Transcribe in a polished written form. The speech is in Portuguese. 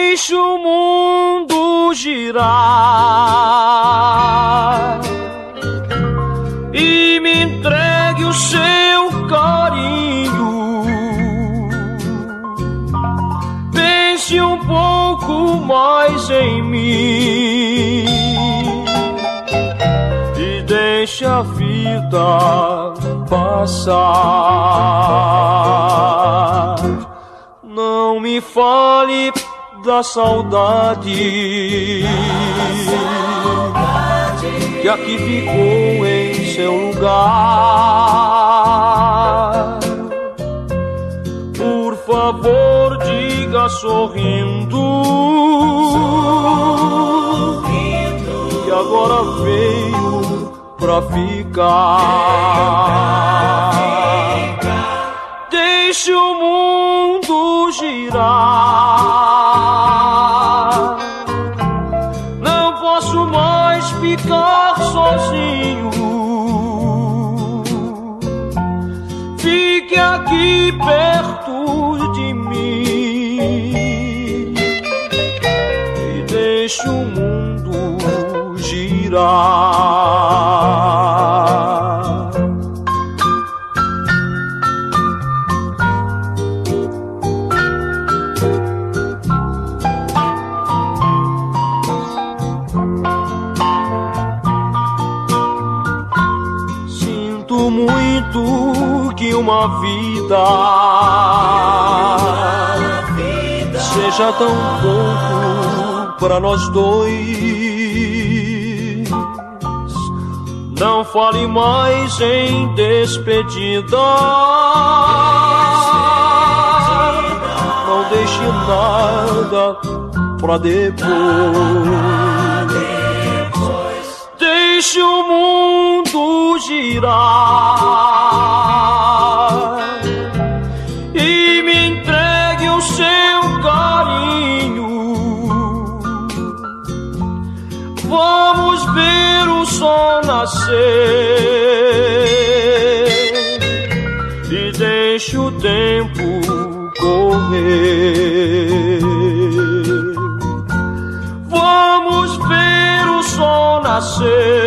Deixe o mundo girar e me entregue o seu carinho. Pense um pouco mais em mim e deixe a vida passar. Não me fale da saudade que aqui ficou em seu lugar. Por favor, diga sorrindo que agora veio pra ficar. Deixe o mundo girar, não posso mais ficar sozinho. Fique aqui perto de mim e deixe o mundo girar. Muito que uma vida seja tão pouco para nós dois. Não fale mais em despedida, não deixe nada pra depois. Deixe o mundo girar e me entregue o seu carinho. Vamos ver o sol nascer e deixe o tempo correr. Vamos ver o sol nascer